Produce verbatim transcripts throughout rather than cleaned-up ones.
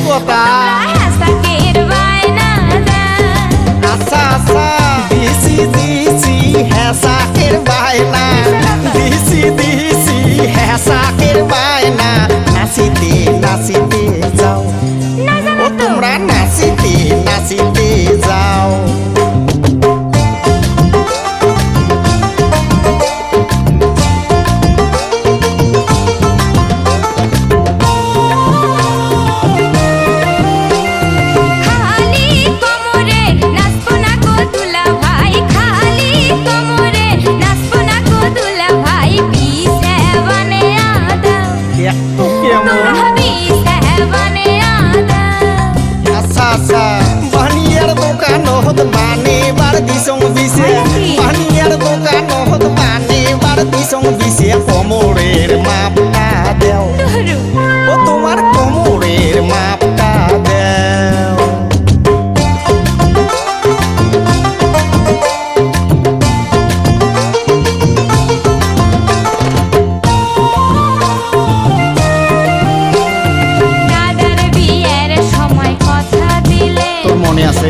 কথা হাসাকের বায়না আচ্ছা আচ্ছা দিছি দিছি হেসাকের বায়না দিছি দিছি হেসাকের বায়না নাচিতে নাচিতে যাও ও তোমরা নাচিতে নাচিতে যাও বানিয়ার দোকান হত বানে বার দিসং দিছে বানিয়ার দোকান হত বানে বার দিসং দিছে কোমরের মাপটা দেও ও তোমার কোমরের মাপটা দেও মনে আছে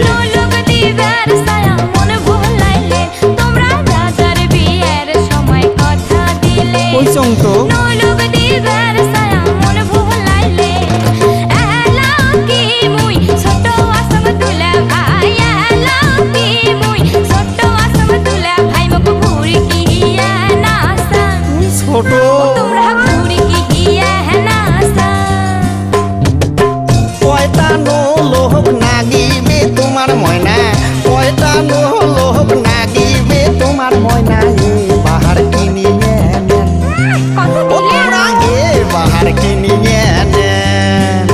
কইছং তো ছোট কয়টা নো লোক নাগিবে তোমার ময়না কয়টা নো লোক নাগিবে তোমার ময়না এ বাহার কিনিয়ে নেন ও তোমরা এ বাহার কিনিয়ে নেন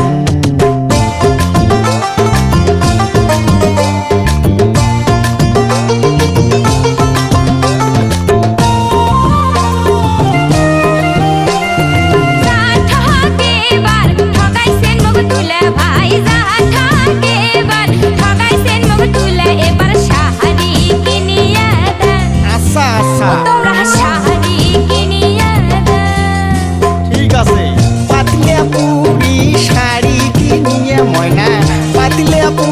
ঠিক আছে পাতলে পুরি শাড়ি কিনিয়ে ময়না পাতলে